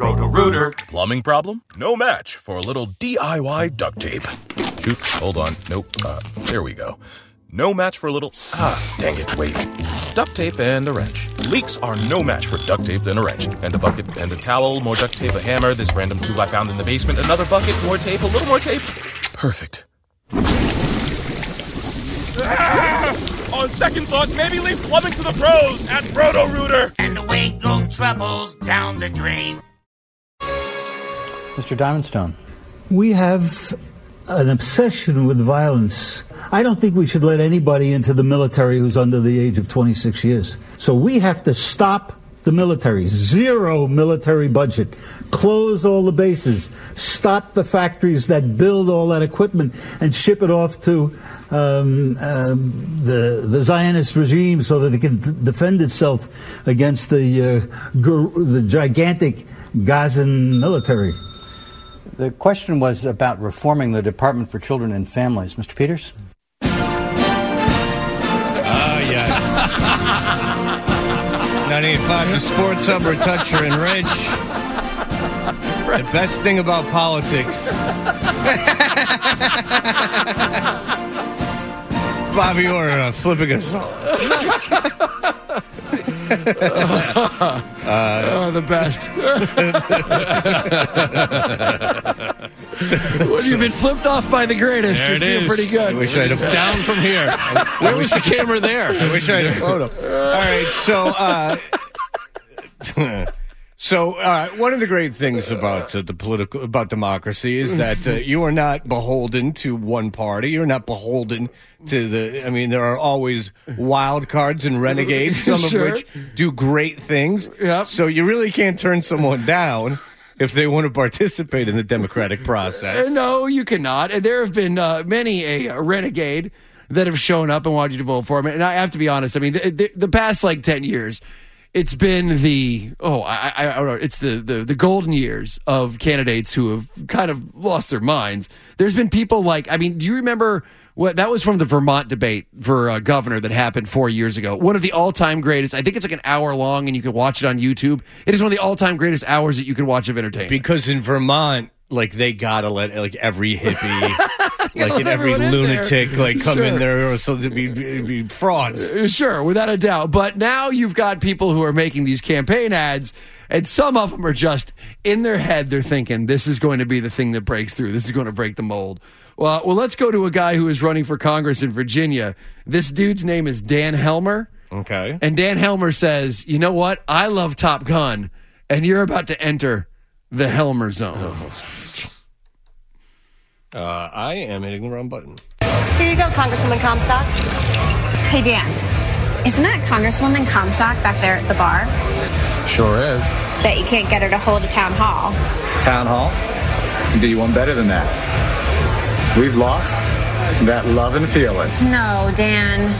Roto-Rooter. Plumbing problem? No match for a little DIY duct tape. Shoot, hold on. Nope. There we go. No match for a little... dang it, wait. Duct tape and a wrench. Leaks are no match for duct tape and a wrench. And a bucket and a towel, more duct tape, a hammer, this random tube I found in the basement, another bucket, more tape, a little more tape. Perfect. On second thought, maybe leave plumbing to the pros at Roto-Rooter. And away go troubles down the drain. Mr. Diamondstone. We have an obsession with violence. I don't think we should let anybody into the military who's under the age of 26 years. So we have to stop the military. Zero military budget. Close all the bases. Stop the factories that build all that equipment and ship it off to the Zionist regime so that it can defend itself against the gigantic Gazan military. The question was about reforming the Department for Children and Families. Mr. Peters? Yes. 98.5 The Sports Hub, or Toucher and Rich. The best thing about politics. Bobby Orr flipping us off. The best. When you've been flipped off by the greatest, you feel pretty good. I wish I had down from here. Where was the camera there? I wish I had a photo. All right, so one of the great things about about democracy is that you are not beholden to one party. You're not beholden to there are always wild cards and renegades, some of which do great things. Yep. So you really can't turn someone down if they want to participate in the democratic process. No, you cannot. And there have been many a renegade that have shown up and wanted you to vote for him. And I have to be honest. I mean, the past 10 years, it's been I don't know. It's the golden years of candidates who have kind of lost their minds. There's been people do you remember that was from the Vermont debate for governor that happened 4 years ago? One of the all-time greatest. I think it's an hour long, and you can watch it on YouTube. It is one of the all-time greatest hours that you can watch of entertainment. Because in Vermont, they gotta let every hippie, and every lunatic come in there, so to be frauds. Sure, without a doubt. But now you've got people who are making these campaign ads, and some of them are just in their head. They're thinking this is going to be the thing that breaks through. This is going to break the mold. Well, let's go to a guy who is running for Congress in Virginia. This dude's name is Dan Helmer. Okay. And Dan Helmer says, you know what? I love Top Gun, and you're about to enter the Helmer zone. I am hitting the wrong button. Here you go, Congresswoman Comstock. Hey, Dan. Isn't that Congresswoman Comstock back there at the bar? Sure is. Bet you can't get her to hold a town hall. Town hall? Do you want better than that? We've lost that love and feeling. No, Dan.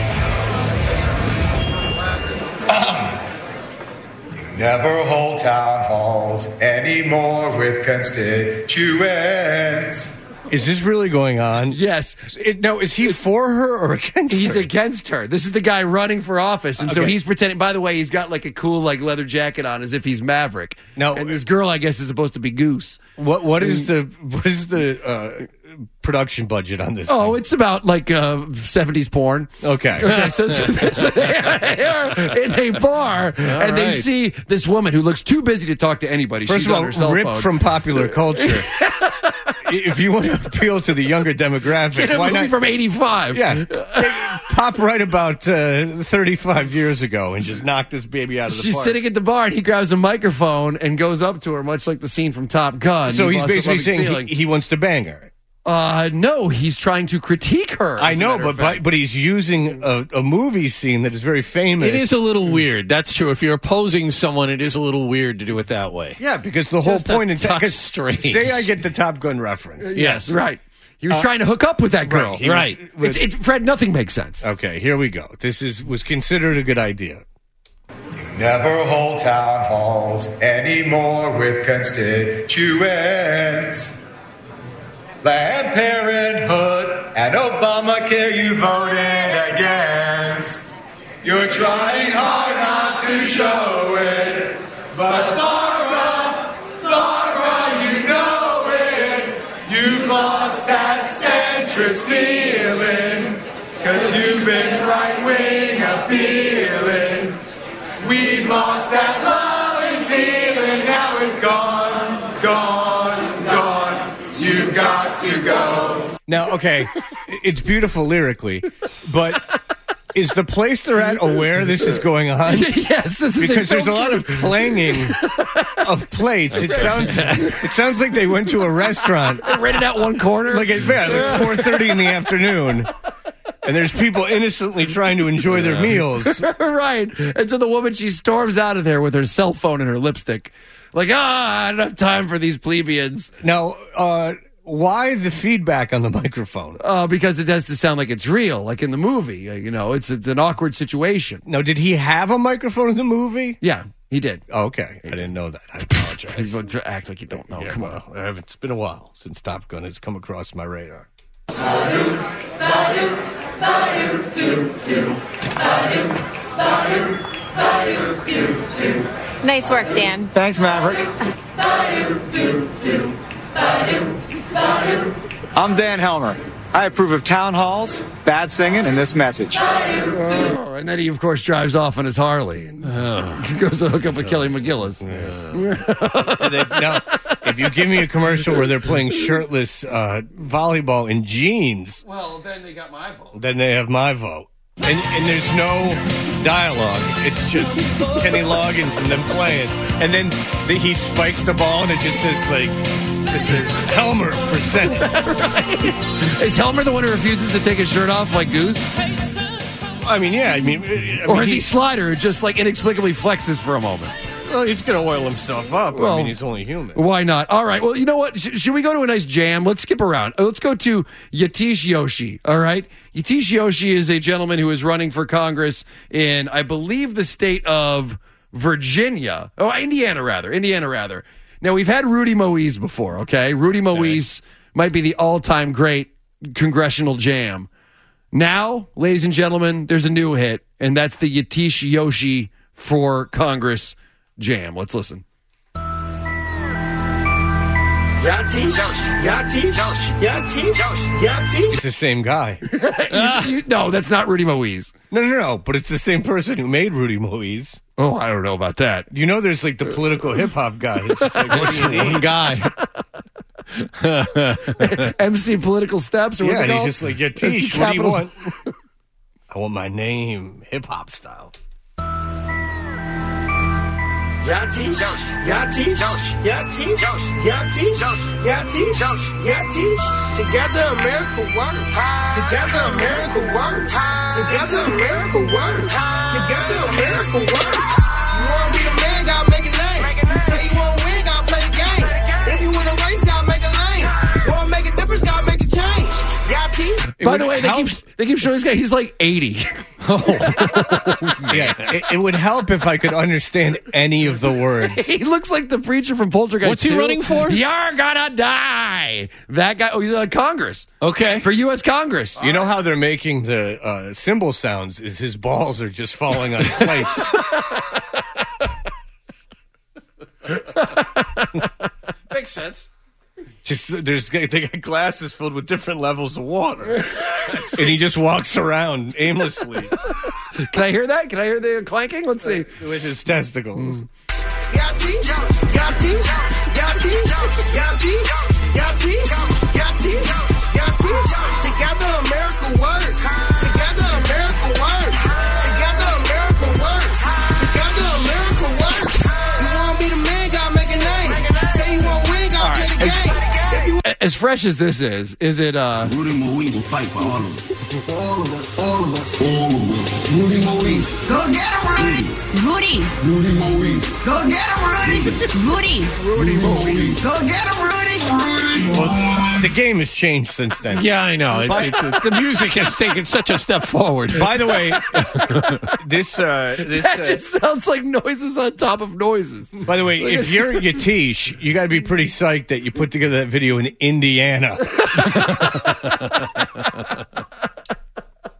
You never hold town halls anymore with constituents. Is this really going on? Yes. Is he for her or against her? He's against her. This is the guy running for office. And so he's pretending, by the way, he's got a cool leather jacket on as if he's Maverick. No. And this girl, I guess, is supposed to be Goose. What is the production budget on this? Oh, it's about 70s porn. Okay. So they are in a bar, and they see this woman who looks too busy to talk to anybody. First She's of all, on her cell ripped phone. from popular culture. If you want to appeal to the younger demographic, why not from 85? Yeah, pop right about 35 years ago and just knock this baby out of the park. She's sitting at the bar, and he grabs a microphone and goes up to her, much like the scene from Top Gun. So he's basically saying he wants to bang her. No, he's trying to critique her. I know, but he's using a movie scene that is very famous. It is a little weird. That's true. If you're opposing someone, it is a little weird to do it that way. Yeah, because the whole point is strange. Say I get the Top Gun reference. Yes, right. He was trying to hook up with that girl. Right. Fred, nothing makes sense. Okay, here we go. This was considered a good idea. You never hold town halls anymore with constituents. Planned Parenthood and Obamacare you voted against. You're trying hard not to show it, but Barbara, treacherous feeling, 'cause you've been right-wing appealing. We've lost that love and feeling, now it's gone, gone, gone. You've got to go. Now, okay, it's beautiful lyrically, but is the place they're at aware this is going on? Yes, this is because there's a lot of clanging of plates. It sounds like they went to a restaurant. They rented out one corner. Like 4:30 in the afternoon. And there's people innocently trying to enjoy their meals. Right. And so the woman, she storms out of there with her cell phone and her lipstick. Like, I don't have time for these plebeians. Now, why the feedback on the microphone? Because it has to sound like it's real, like in the movie. It's an awkward situation. Now, did he have a microphone in the movie? Yeah, he did. Oh, okay. I didn't know that. I apologize. To act like you don't know. Come on. It's been a while since Top Gun has come across my radar. Nice work, Dan. Thanks, Maverick. I'm Dan Helmer. I approve of town halls, bad singing, and this message. And then he, of course, drives off on his Harley and goes to hook up with Kelly McGillis. Now, if you give me a commercial where they're playing shirtless volleyball in jeans, well, then they got my vote. Then they have my vote. And there's no dialogue. It's just Kenny Loggins and them playing. And then he spikes the ball and it just says, like, it says Helmer for Senate. Right. Is Helmer the one who refuses to take his shirt off like Goose? I mean, yeah. Or is he Slider who just, like, inexplicably flexes for a moment? Well, he's going to oil himself up. Well, I mean, he's only human. Why not? All right. Well, you know what? Should we go to a nice jam? Let's skip around. Let's go to Yatish Yoshi. All right. Yatish Yoshi is a gentleman who is running for Congress in, I believe, the state of Virginia. Oh, Indiana, rather. Now, we've had Rudy Moise before, okay? Rudy Moise might be the all-time great congressional jam. Now, ladies and gentlemen, there's a new hit, and that's the Yatish Yoshi for Congress jam. Let's listen. It's the same guy. No, that's not Rudy Moise. No, but it's the same person who made Rudy Moise. Oh, I don't know about that. You know, there's like the political hip hop guy. That's just like one guy. MC Political Steps, or what's it called? He's just like, Yatish, what do you want? I want my name hip hop style. Yatish, together America works. Together America works. Together America works. Together America works. You wanna be the man, gotta make a name. Say you wanna win, gotta play the game. If you win a race, gotta make a lane. Wanna make a difference, gotta make a change. Yatish. By the way, they keep showing this guy. He's like 80. Yeah, it would help if I could understand any of the words. He looks like the preacher from Poltergeist. What's he running for? You're gonna die. That guy. Oh, he's on Congress. Okay, for U.S. Congress. You know how they're making the cymbal sounds? Is his balls are just falling on plates. Makes sense. Just they got glasses filled with different levels of water, and he just walks around aimlessly. Can I hear that? Can I hear the clanking? Let's see. With his testicles. Together America works. Together America works. Together America works. Together America works. You wanna be the man, gotta make a name. Say you wanna win, gotta play the game. As fresh as this is it Rudy Moise will fight for all of us. All of us. Rudy Moise. Go get him, Rudy. Rudy. Rudy Moise. Go get him, Rudy. Rudy. Moise. Go get him, Rudy. Well, the game has changed since then. Yeah, I know. The music has taken such a step forward. By the way, that just sounds like noises on top of noises. By the way, if you're Yatish, you got to be pretty psyched that you put together that video in Indiana.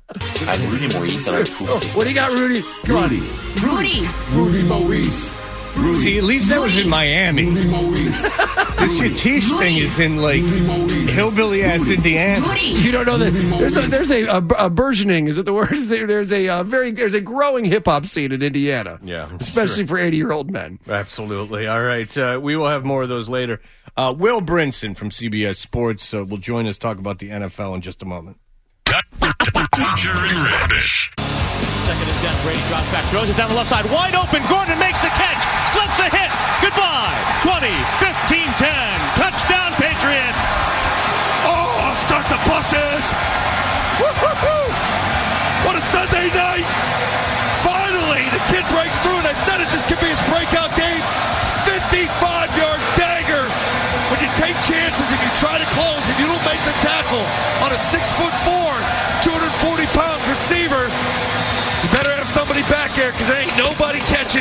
I'm Rudy Moise, and I approve of this. What do you got, Rudy? Come on. Rudy. Rudy Moise. See, at least that was in Miami. This Yatish thing is in, like, hillbilly-ass Indiana. You don't know that there's a burgeoning, is it the word? There's a growing hip-hop scene in Indiana. Yeah. Especially for 80-year-old men. Absolutely. All right. We will have more of those later. Will Brinson from CBS Sports will join us, talk about the NFL in just a moment. Dutcher and Reddish. 2nd and 10. Brady drops back, throws it down the left side. Wide open. Gordon makes the catch. Slips a hit. Goodbye. 20, 15, 10. Touchdown, Patriots. Oh, start the buses. Woo-hoo-hoo. What a Sunday night. Finally, the kid breaks through, and I said it, this could be his breakout game. 55-yard dagger. When you take chances and you try to close and you don't make the tackle on a 6'4", 240-pound receiver, you better have somebody back there because there ain't nobody catching.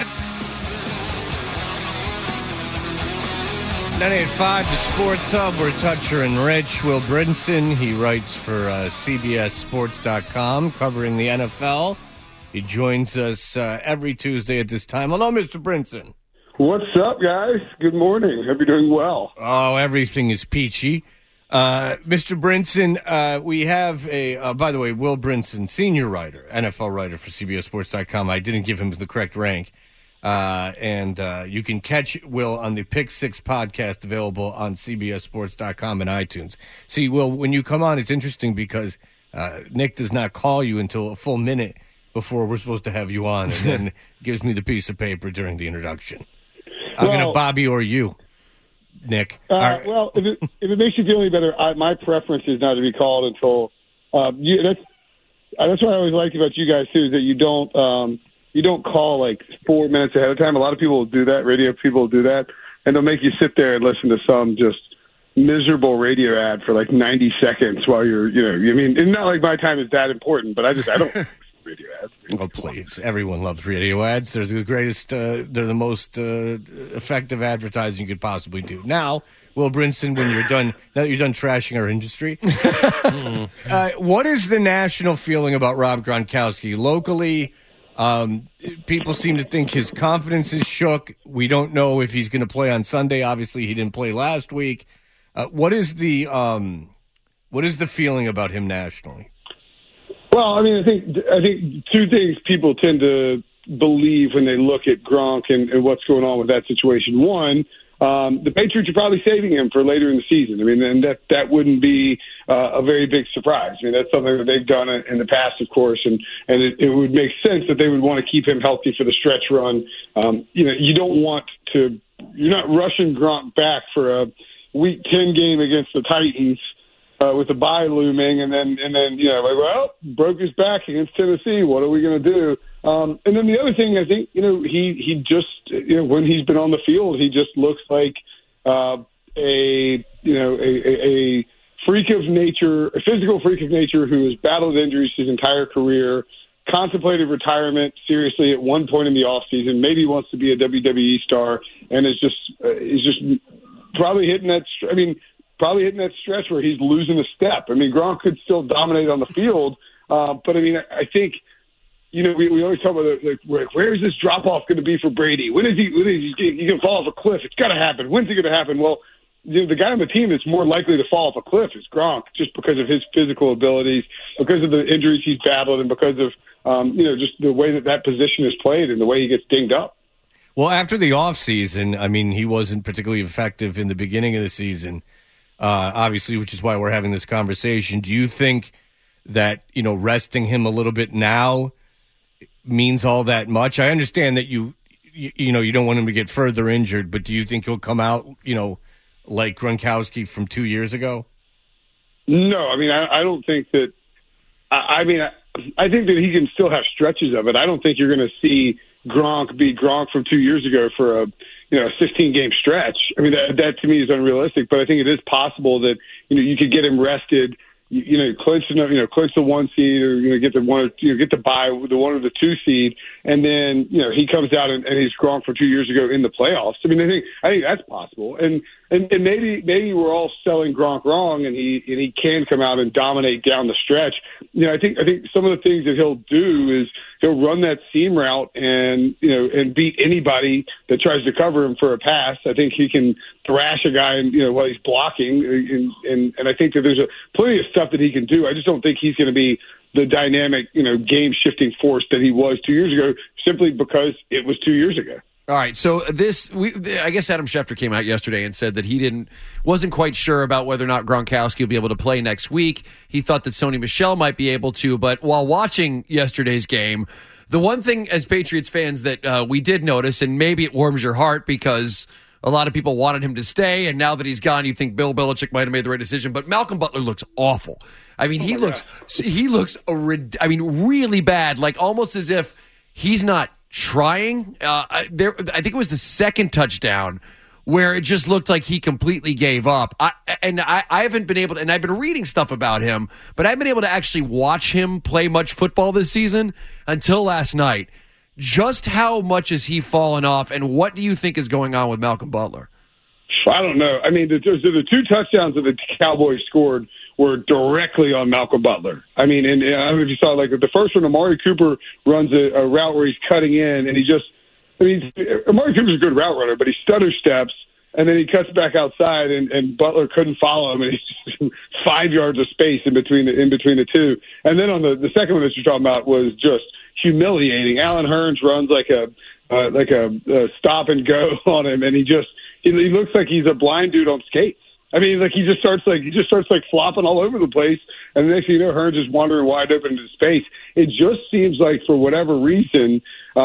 98.5, the Sports Hub. We're Toucher and Rich. Will Brinson, he writes for CBSSports.com, covering the NFL. He joins us every Tuesday at this time. Hello, Mr. Brinson. What's up, guys? Good morning. Hope you're doing well. Oh, everything is peachy. Mr. Brinson, we have by the way, Will Brinson, senior writer, NFL writer for CBSSports.com. I didn't give him the correct rank. And you can catch Will on the Pick Six podcast, available on CBSSports.com and iTunes. See, Will, when you come on, it's interesting because Nick does not call you until a full minute before we're supposed to have you on, and then gives me the piece of paper during the introduction. I'm going to Bobby or you, Nick. Well, if it makes you feel any better, my preference is not to be called until that's what I always like about you guys too, is that you don't call like 4 minutes ahead of time. A lot of people will do that. Radio people will do that, and they'll make you sit there and listen to some just miserable radio ad for like 90 seconds while you're, I mean, it's not like my time is that important, but I don't radio ads. Oh, please. Everyone loves radio ads. They're the greatest, they're the most effective advertising you could possibly do. Now, Will Brinson, now that you're done trashing our industry, what is the national feeling about Rob Gronkowski? Locally, people seem to think his confidence is shook. We don't know if he's going to play on Sunday. Obviously, he didn't play last week. What is the feeling about him nationally? Well, I mean, I think two things people tend to believe when they look at Gronk and what's going on with that situation. One, the Patriots are probably saving him for later in the season. I mean, and that wouldn't be a very big surprise. I mean, that's something that they've done in the past, of course, and it would make sense that they would want to keep him healthy for the stretch run. You're not rushing Gronk back for a Week 10 game against the Titans with the bye looming, and then broke his back against Tennessee. What are we going to do? And then the other thing, I think, he just, when he's been on the field, he just looks like a freak of nature, a physical freak of nature who has battled injuries his entire career, contemplated retirement seriously at one point in the offseason, maybe wants to be a WWE star, and is just probably hitting that stretch where he's losing a step. I mean, Gronk could still dominate on the field, but I mean, I think, we always talk about where is this drop off going to be for Brady? When is he going to fall off a cliff? It's got to happen. When's it going to happen? Well, the guy on the team that's more likely to fall off a cliff is Gronk, just because of his physical abilities, because of the injuries he's battled, and because of just the way that position is played and the way he gets dinged up. Well, after the offseason, I mean, he wasn't particularly effective in the beginning of the season, obviously, which is why we're having this conversation. Do you think that, resting him a little bit now means all that much? I understand that you don't want him to get further injured, but do you think he'll come out, like Gronkowski from 2 years ago? No, I mean, I don't think that. I think that he can still have stretches of it. I don't think you're going to see Gronk be Gronk from 2 years ago for a 16-game stretch. I mean, that to me is unrealistic, but I think it is possible that, you could get him rested, clinch the 1 seed, or get the one, get the bye, the 1 or the 2 seed, and then he comes out and he's Gronk for 2 years ago in the playoffs. I mean, I think that's possible, and maybe we're all selling Gronk wrong, and he can come out and dominate down the stretch. I think some of the things that he'll do is he'll run that seam route and beat anybody that tries to cover him for a pass. I think he can thrash a guy while he's blocking, and I think that there's plenty of stuff that he can do. I just don't think he's going to be the dynamic, game-shifting force that he was 2 years ago, simply because it was 2 years ago. All right, so I guess Adam Schefter came out yesterday and said that he wasn't quite sure about whether or not Gronkowski will be able to play next week. He thought that Sony Michel might be able to, but while watching yesterday's game, the one thing as Patriots fans that we did notice, and maybe it warms your heart because a lot of people wanted him to stay, and now that he's gone, you think Bill Belichick might have made the right decision, but Malcolm Butler looks awful. I mean, he looks really bad, like almost as if he's not trying. I think it was the second touchdown where it just looked like he completely gave up. I haven't been able to, and I've been reading stuff about him, but I haven't been able to actually watch him play much football this season until last night. Just how much has he fallen off, and what do you think is going on with Malcolm Butler? I don't know. I mean, the 2 touchdowns that the Cowboys scored were directly on Malcolm Butler. I mean, and I don't know if you saw, like, the first one, Amari Cooper runs a route where he's cutting in, and Amari Cooper's a good route runner, but he stutter steps, and then he cuts back outside, and Butler couldn't follow him, and he's just 5 yards of space in between the two. And then on the second one that you're talking about was just humiliating. Allen Hurns runs like a stop and go on him, and he looks like he's a blind dude on skates. I mean, like he just starts flopping all over the place, and the next thing you know, Hurns is wandering wide open into space. It just seems like for whatever reason,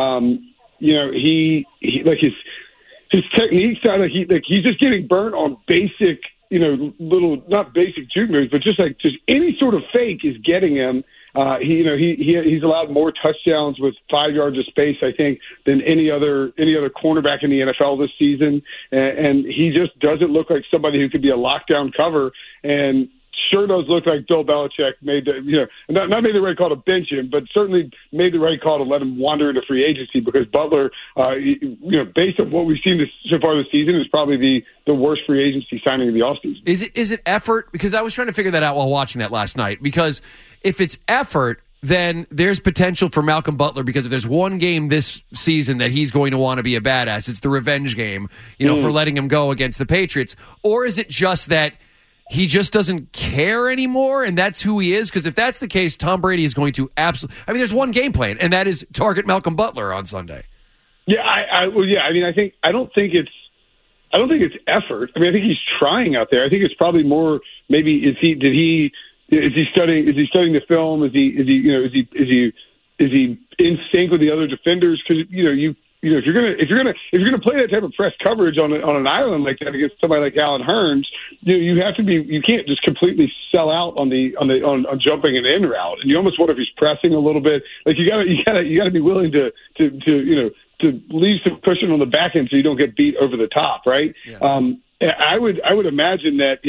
he like his technique's not like he's just getting burnt on basic, little not basic juke moves, but just any sort of fake is getting him. He's allowed more touchdowns with 5 yards of space, I think, than any other cornerback in the NFL this season, and he just doesn't look like somebody who could be a lockdown cover. And sure does look like Bill Belichick made not made the right call to bench him, but certainly made the right call to let him wander into free agency, because Butler, based on what we've seen so far this season, is probably the worst free agency signing of the offseason. Is it effort? Because I was trying to figure that out while watching that last night. Because if it's effort, then there's potential for Malcolm Butler, because if there's one game this season that he's going to want to be a badass, it's the revenge game, for letting him go against the Patriots. Or is it just that he just doesn't care anymore, and that's who he is? Because if that's the case, Tom Brady is going to absolutely... I mean, there's one game plan, and that is target Malcolm Butler on Sunday. Yeah, I don't think it's effort. I mean, I think he's trying out there. I think it's probably more maybe is he studying the film? Is he in sync with the other defenders? Because if you're gonna play that type of press coverage on an island like that against somebody like Allen Hurns, you can't just completely sell out on jumping an in route. And you almost wonder if he's pressing a little bit. Like you gotta be willing to leave some cushion on the back end so you don't get beat over the top, right? Yeah. I would imagine that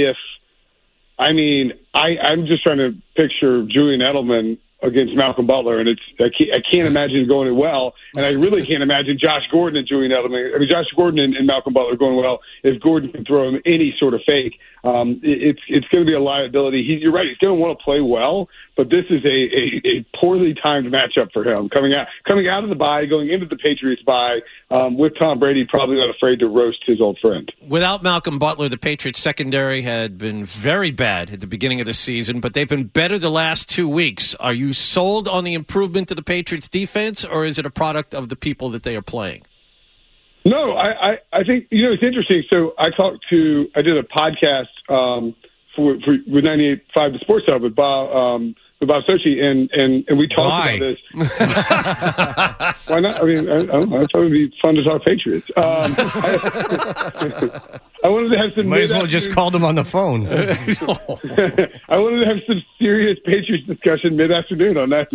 I'm just trying to picture Julian Edelman against Malcolm Butler, and I can't imagine going it well, and I really can't imagine Josh Gordon and Julian Edelman. I mean, Josh Gordon and Malcolm Butler going well if Gordon can throw him any sort of fake. It's going to be a liability. You're right. He's going to want to play well, but this is a poorly timed matchup for him coming out of the bye, going into the Patriots bye, with Tom Brady probably not afraid to roast his old friend. Without Malcolm Butler, the Patriots secondary had been very bad at the beginning of the season, but they've been better the last 2 weeks. Are you sold on the improvement of the Patriots defense, or is it a product of the people that they are playing? No, I think, it's interesting. So I did a podcast with 98.5 The Sports Hub with Bob Sochi, and we talked about this. Why not? I mean, I don't know. I thought it would be fun to talk Patriots. I wanted to have some... Might as well just called him on the phone. I wanted to have some serious Patriots discussion mid-afternoon on that.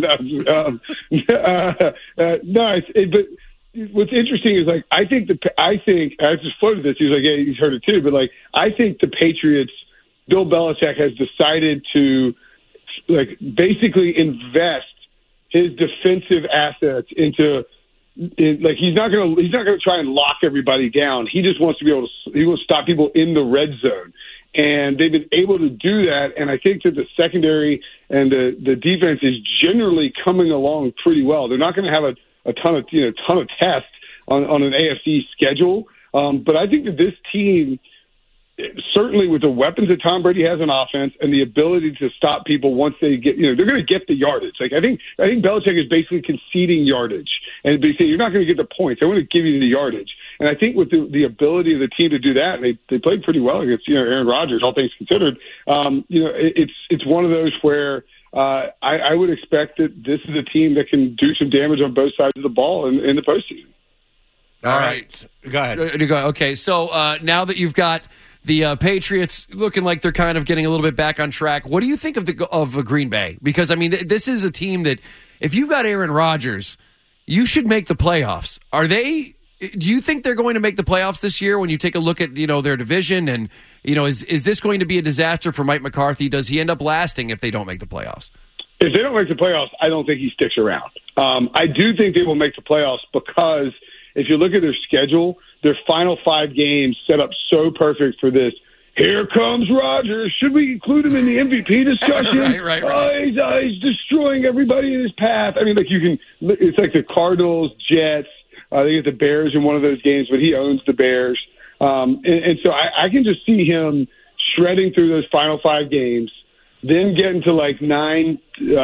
But what's interesting is, like, I just floated this. He was like, yeah, he's heard it too. But, like, I think the Patriots, Bill Belichick has decided to basically invest his defensive assets into. He's not gonna try and lock everybody down. He just wants to be able to. He wants to stop people in the red zone, and they've been able to do that. And I think that the secondary and the defense is generally coming along pretty well. They're not going to have a ton of tests on an AFC schedule, but I think that this team, certainly with the weapons that Tom Brady has on offense and the ability to stop people once they get, they're going to get the yardage. Like I think Belichick is basically conceding yardage, and they say you're not going to get the points. I want to give you the yardage. And I think with the ability of the team to do that, and they played pretty well against Aaron Rodgers, all things considered. It's one of those where I would expect that this is a team that can do some damage on both sides of the ball in the postseason. All right, go ahead. Okay, so now that you've got the Patriots looking like they're kind of getting a little bit back on track, what do you think of Green Bay? Because, I mean, this is a team that, if you've got Aaron Rodgers, you should make the playoffs. Do you think they're going to make the playoffs this year when you take a look at, their division? And, is this going to be a disaster for Mike McCarthy? Does he end up lasting if they don't make the playoffs? If they don't make the playoffs, I don't think he sticks around. I do think they will make the playoffs because if you look at their schedule, their final 5 games set up so perfect for this. Here comes Rodgers. Should we include him in the MVP discussion? Right. He's destroying everybody in his path. I mean, it's like the Cardinals, Jets. They get the Bears in one of those games, but he owns the Bears. And so I can just see him shredding through those final 5 games, then getting to 9,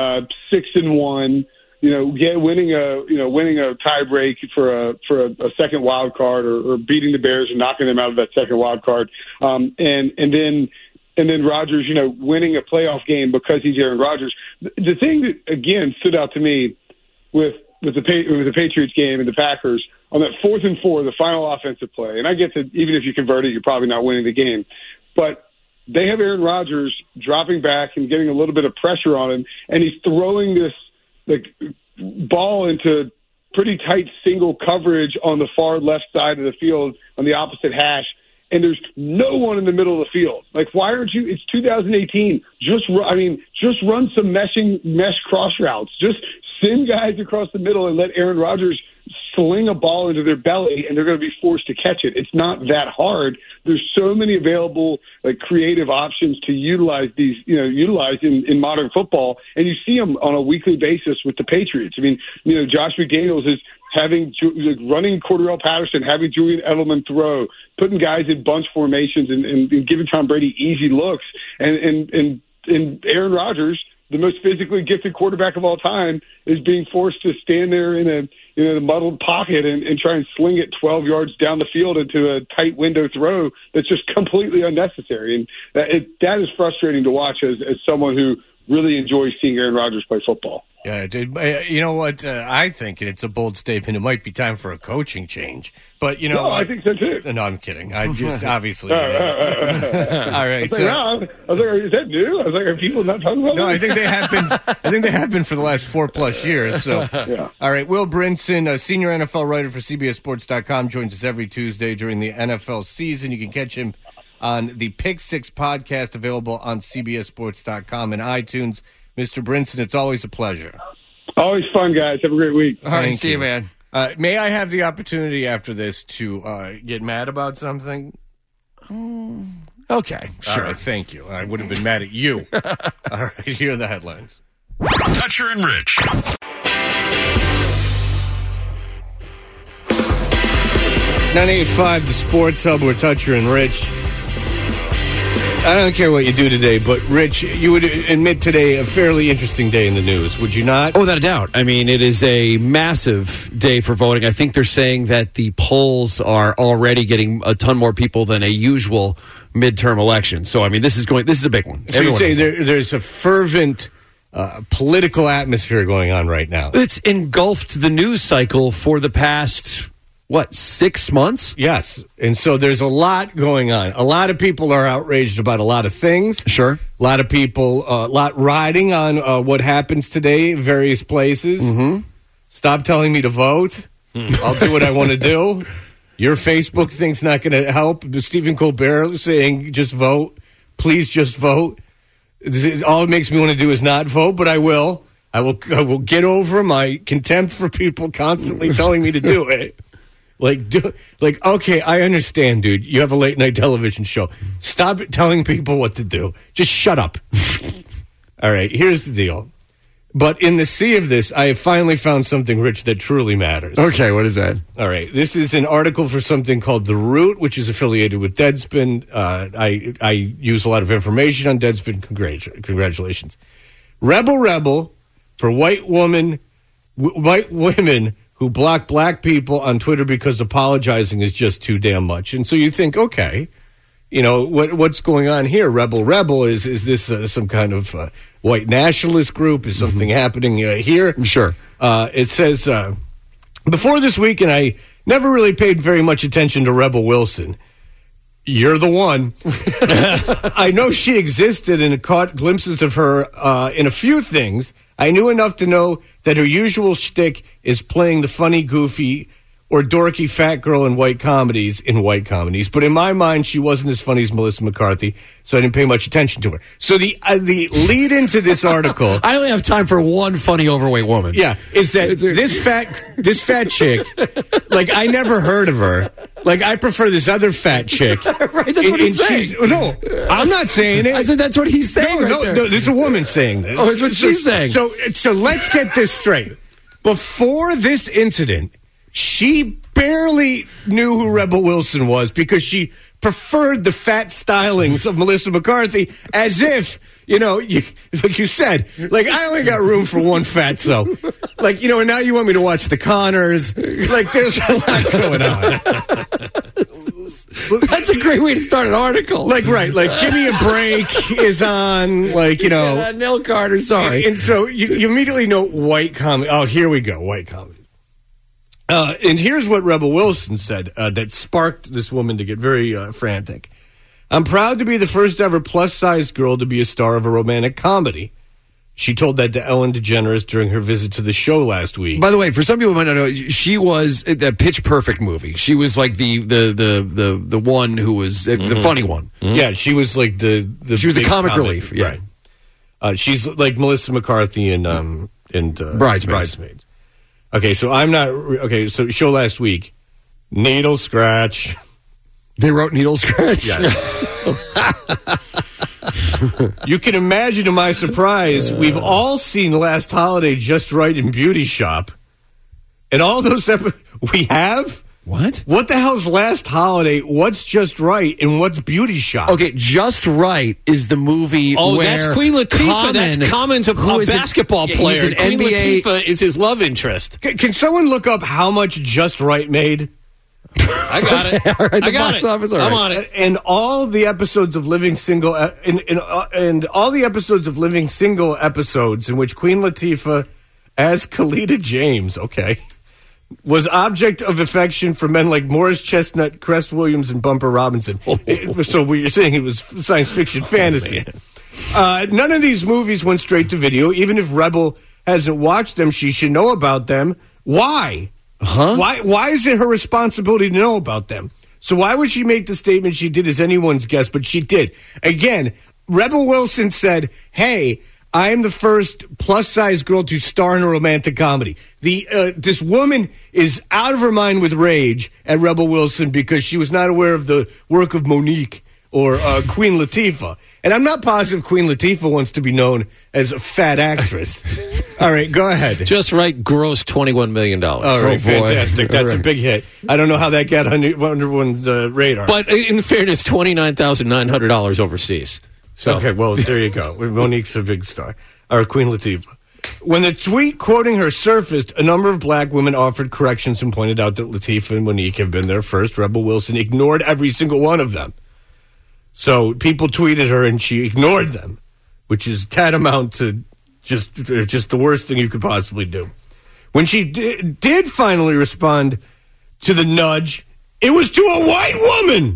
6-1. Winning a tie break for a second wild card, or beating the Bears and knocking them out of that second wild card, and then Rodgers, winning a playoff game because he's Aaron Rodgers. The thing that again stood out to me with the Patriots game and the Packers on that 4th and 4, the final offensive play, and I get that even if you convert it, you're probably not winning the game, but they have Aaron Rodgers dropping back and getting a little bit of pressure on him, and he's throwing this ball into pretty tight single coverage on the far left side of the field on the opposite hash, and there's no one in the middle of the field. Why aren't you? It's 2018. Just run some mesh cross routes. Just send guys across the middle and let Aaron Rodgers sling a ball into their belly, and they're going to be forced to catch it. It's not that hard. There's so many available creative options to utilize in modern football, and you see them on a weekly basis with the Patriots. I mean, Josh McDaniels is running Cordarrelle Patterson, having Julian Edelman throw, putting guys in bunch formations, and giving Tom Brady easy looks, and Aaron Rodgers, the most physically gifted quarterback of all time, is being forced to stand there in a muddled pocket and try and sling it 12 yards down the field into a tight window throw that's just completely unnecessary. And that is frustrating to watch as someone who really enjoys seeing Aaron Rodgers play football. Yeah, dude. You know what? I think, and it's a bold statement, it might be time for a coaching change. But, No, I think so too. No, I'm kidding. I just obviously. All right. I was like, is that new? I was like, are people not talking about No, this? I think they have been. I think they have been for the last 4+ years. So, yeah. All right. Will Brinson, a senior NFL writer for CBSSports.com, joins us every Tuesday during the NFL season. You can catch him on the Pick Six podcast, available on CBSSports.com and iTunes. Mr. Brinson, it's always a pleasure. Always fun, guys. Have a great week. All right, see you, man. May I have the opportunity after this to get mad about something? Okay, sure. All right, thank you. I would have been mad at you. All right, here are the headlines. Toucher and Rich. 98.5, the Sports Hub, we're Toucher and Rich. I don't care what you do today, but Rich, you would admit today a fairly interesting day in the news, would you not? Oh, without a doubt. I mean, it is a massive day for voting. I think they're saying that the polls are already getting a ton more people than a usual midterm election. So, I mean, this is a big one. So you say there's a fervent political atmosphere going on right now. It's engulfed the news cycle for the past 6 months? Yes. And so there's a lot going on. A lot of people are outraged about a lot of things. Sure. A lot of people, a lot riding on what happens today in various places. Mm-hmm. Stop telling me to vote. I'll do what I want to do. Your Facebook thing's not going to help. Stephen Colbert saying just vote. Please just vote. All it makes me want to do is not vote, but I will. I will get over my contempt for people constantly telling me to do it. Okay, I understand, dude. You have a late night television show. Stop telling people what to do. Just shut up. All right, here's the deal. But in the sea of this, I have finally found something, Rich, that truly matters. Okay, what is that? All right, this is an article for something called The Root, which is affiliated with Deadspin. I use a lot of information on Deadspin. Congratulations. Rebel for white women who block black people on Twitter because apologizing is just too damn much. And so you think, okay, what's going on here? Rebel, is this some kind of white nationalist group? Is something happening here? Sure. It says, before this weekend, I never really paid very much attention to Rebel Wilson. You're the one. I know she existed and caught glimpses of her in a few things. I knew enough to know that her usual shtick is playing the funny, goofy, or dorky fat girl in white comedies. But in my mind, she wasn't as funny as Melissa McCarthy, so I didn't pay much attention to her. So the lead into this article... I only have time for one funny overweight woman. Yeah, is that this fat chick, I never heard of her. I prefer this other fat chick. Right, that's what he's saying. No, I'm not saying it. I said that's what he's saying No, there's a woman saying this. Oh, that's what she's saying. So let's get this straight. Before this incident, she barely knew who Rebel Wilson was because she preferred the fat stylings of Melissa McCarthy as if, like you said, I only got room for one fatso. And now you want me to watch the Connors. There's a lot going on. That's a great way to start an article. Give Me a Break is on, Nell Carter, sorry. And so you immediately know white comedy. Oh, here we go, white comedy. And here's what Rebel Wilson said that sparked this woman to get very frantic. I'm proud to be the first ever plus-sized girl to be a star of a romantic comedy. She told that to Ellen DeGeneres during her visit to the show last week. By the way, for some people who might not know, she was the Pitch Perfect movie. She was the one who was the funny one. Mm-hmm. Yeah, she was the she was the comic relief. Yeah, right. She's like Melissa McCarthy in Bridesmaids. Okay, so so show last week, Needle Scratch. They wrote Needle Scratch? Yes. You can imagine to my surprise, we've all seen Last Holiday Just Right in Beauty Shop. And all those we have? What? What the hell's Last Holiday? What's Just Right? And what's Beauty Shop? Okay, Just Right is the movie where that's Queen Latifah. That's Common's a basketball player. He's an Queen NBA... Latifah is his love interest. Can someone look up how much Just Right made? I got it. All right, I got it. Office, I'm on it. And all the episodes of Living Single, and all the episodes of Living Single episodes in which Queen Latifah, as Khalida James, was object of affection for men like Morris Chestnut, Crest Williams, and Bumper Robinson. So what you're saying, it was science fiction fantasy. None of these movies went straight to video. Even if Rebel hasn't watched them, she should know about them. Why? Huh? Why is it her responsibility to know about them? So why would she make the statement she did as anyone's guess? But she did. Again, Rebel Wilson said, hey, I am the first plus-size girl to star in a romantic comedy. This woman is out of her mind with rage at Rebel Wilson because she was not aware of the work of Monique or Queen Latifah. And I'm not positive Queen Latifah wants to be known as a fat actress. All right, go ahead. Just Right grossed $21 million. All right, fantastic. That's a big hit. I don't know how that got on everyone's radar. But in fairness, $29,900 overseas. So. Okay, well, there you go. Monique's a big star. Or Queen Latifah. When the tweet quoting her surfaced, a number of black women offered corrections and pointed out that Latifah and Monique have been there first. Rebel Wilson ignored every single one of them. So people tweeted her and she ignored them, which is tantamount to just the worst thing you could possibly do. When she did finally respond to the nudge, it was to a white woman.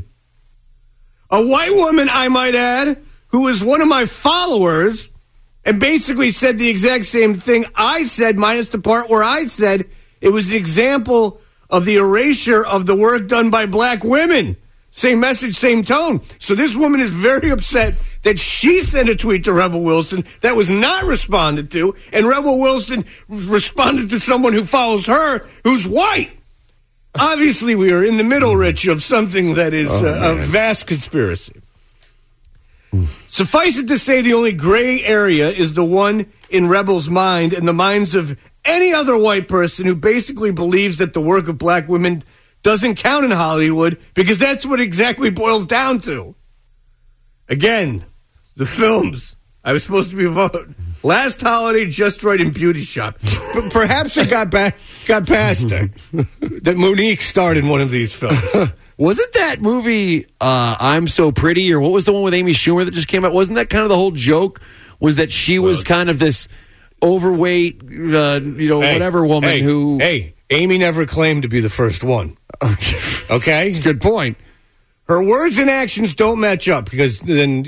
A white woman, I might add, who was one of my followers and basically said the exact same thing I said, minus the part where I said it was an example of the erasure of the work done by black women. Same message, same tone. So this woman is very upset that she sent a tweet to Rebel Wilson that was not responded to, and Rebel Wilson responded to someone who follows her who's white. Obviously, we are in the middle, Rich, of something that is a vast conspiracy. Suffice it to say, the only gray area is the one in Rebel's mind and the minds of any other white person who basically believes that the work of black women doesn't count in Hollywood, because that's what exactly boils down to. Again, the films. I was supposed to be a vote. Last Holiday, Just Right, and Beauty Shop. But perhaps it got past her that Monique starred in one of these films. Wasn't that movie I'm So Pretty, or what was the one with Amy Schumer that just came out? Wasn't that kind of the whole joke? Was that she was kind of this overweight, whatever woman who... Hey, Amy never claimed to be the first one. Okay? That's a good point. Her words and actions don't match up, because then,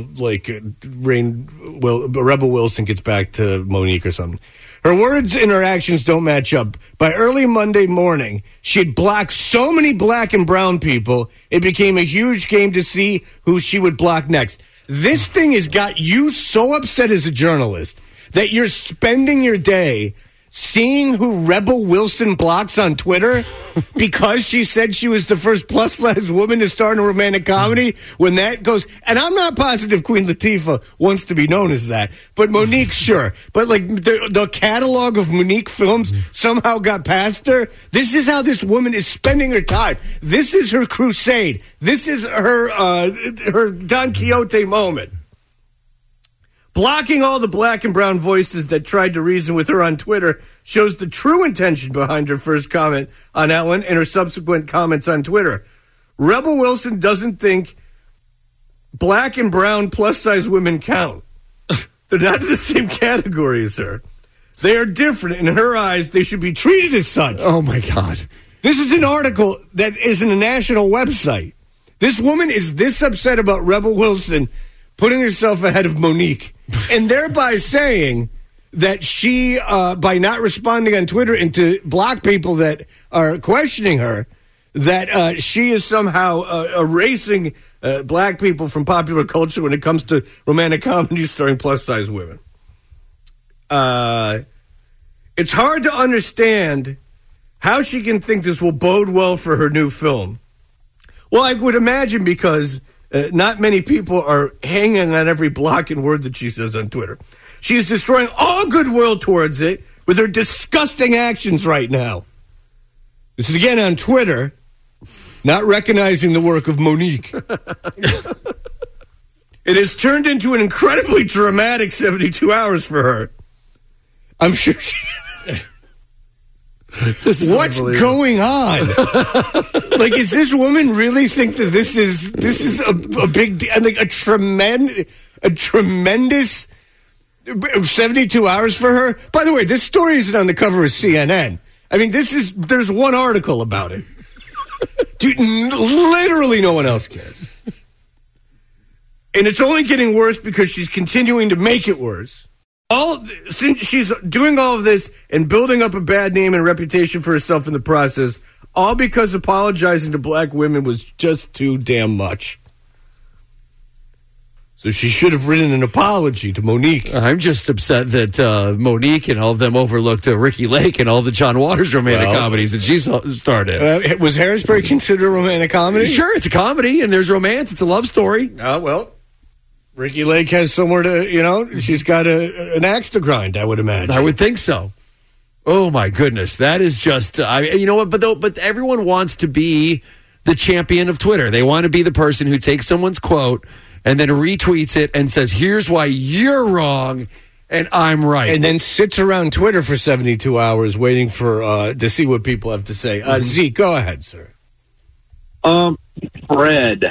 Rebel Wilson gets back to Monique or something. Her words and her actions don't match up. By early Monday morning, she had blocked so many black and brown people, it became a huge game to see who she would block next. This thing has got you so upset as a journalist that you're spending your day seeing who Rebel Wilson blocks on Twitter because she said she was the first plus-size woman to star in a romantic comedy. When that goes, and I'm not positive Queen Latifah wants to be known as that, but Monique, sure. But like the catalog of Monique films somehow got past her. This is how this woman is spending her time. This is her crusade. This is her Don Quixote moment. Blocking all the black and brown voices that tried to reason with her on Twitter shows the true intention behind her first comment on Ellen and her subsequent comments on Twitter. Rebel Wilson doesn't think black and brown plus-size women count. They're not in the same category as her. They are different. In her eyes, they should be treated as such. Oh, my God. This is an article that is in a national website. This woman is this upset about Rebel Wilson putting herself ahead of Monique, and thereby saying that she, by not responding on Twitter and to block people that are questioning her, that she is somehow erasing black people from popular culture when it comes to romantic comedies starring plus-size women. It's hard to understand how she can think this will bode well for her new film. Well, I would imagine because not many people are hanging on every block and word that she says on Twitter. She is destroying all goodwill towards it with her disgusting actions right now. This is again on Twitter, not recognizing the work of Monique. It has turned into an incredibly dramatic 72 hours for her. I'm sure she... What's going on? Like, is this woman really think that this is a big deal? Like a tremendous 72 hours for her? By the way, this story isn't on the cover of CNN. I mean, there's one article about it. Dude, literally no one else cares. And it's only getting worse because she's continuing to make it worse. Since she's doing all of this and building up a bad name and reputation for herself in the process, all because apologizing to black women was just too damn much. So she should have written an apology to Monique. I'm just upset that Monique and all of them overlooked Ricky Lake and all the John Waters romantic comedies that she started. Was Hairspray considered a romantic comedy? Sure, it's a comedy and there's romance. It's a love story. Well, Ricky Lake has somewhere to, she's got an axe to grind, I would imagine. I would think so. Oh, my goodness. That is just, you know what, but everyone wants to be the champion of Twitter. They want to be the person who takes someone's quote and then retweets it and says, here's why you're wrong and I'm right. And then sits around Twitter for 72 hours waiting for to see what people have to say. Zeke, go ahead, sir. Fred.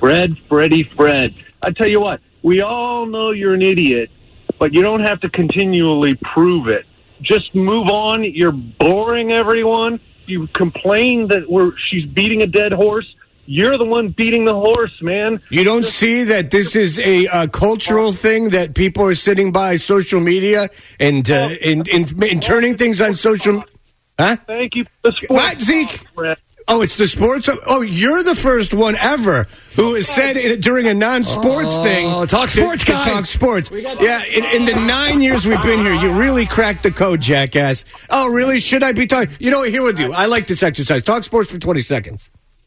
I tell you what. We all know you're an idiot, but you don't have to continually prove it. Just move on. You're boring everyone. You complain that she's beating a dead horse. You're the one beating the horse, man. You don't see that this is a cultural thing that people are sitting by social media and turning things on social... Huh? Thank you for the sports. What, Zeke? Oh, it's the sports. Oh, you're the first one ever who has said during a non-sports thing. Talk sports, to guys. talk sports. Yeah, in the 9 years we've been here, you really cracked the code, jackass. Oh, really? Should I be talking? You know what? Here we do. I like this exercise. Talk sports for 20 seconds.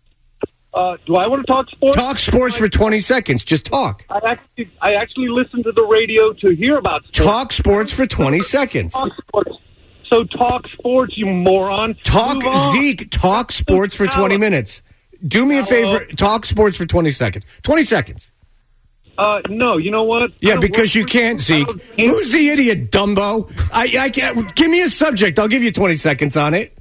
Do I want to talk sports? Talk sports for 20 seconds. Just talk. I actually listen to the radio to hear about sports. Talk sports for 20 seconds. Talk sports. So talk sports, you moron. Talk, Zeke, talk sports for 20 minutes. Do me a favor. Talk sports for 20 seconds. 20 seconds. No, you know what? Yeah, because you can't, Zeke. Who's the idiot, Dumbo? I can't. Give me a subject. I'll give you 20 seconds on it.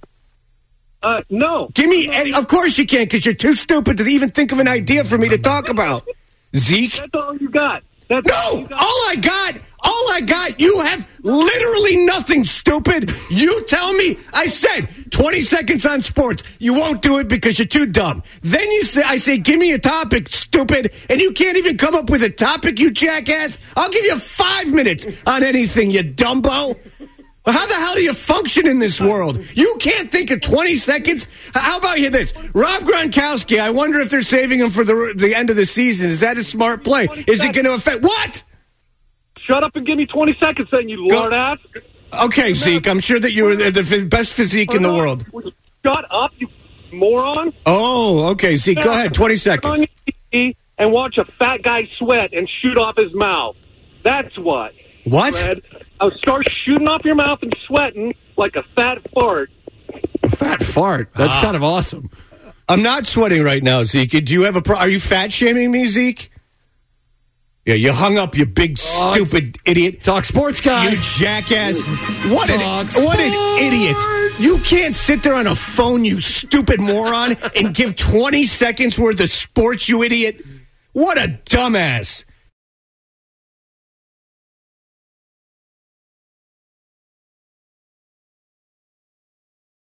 No. Give me. Of course you can't, because you're too stupid to even think of an idea for me to talk about. Zeke. That's all you got. All I got, you have literally nothing, stupid. You tell me, I said 20 seconds on sports. You won't do it because you're too dumb. Then I say, give me a topic, stupid, and you can't even come up with a topic, you jackass. I'll give you 5 minutes on anything, you dumbo. How the hell do you function in this world? You can't think of 20 seconds? How about you this? Rob Gronkowski, I wonder if they're saving him for the end of the season. Is that a smart play? Is it going to affect... What? Shut up and give me 20 seconds then, you lord ass. Okay, Zeke, I'm sure that you were the best physique in the world. Shut up, you moron. Oh, okay, Zeke, go ahead, 20 seconds. On your TV and watch a fat guy sweat and shoot off his mouth. That's what. What? Fred. Start shooting off your mouth and sweating like a fat fart. A fat fart? That's kind of awesome. I'm not sweating right now, Zeke. Do you have are you fat shaming me, Zeke? Yeah, you hung up, you big stupid idiot. Talk sports, guy. You jackass. What an idiot. You can't sit there on a phone, you stupid moron, and give 20 seconds worth of sports, you idiot. What a dumbass.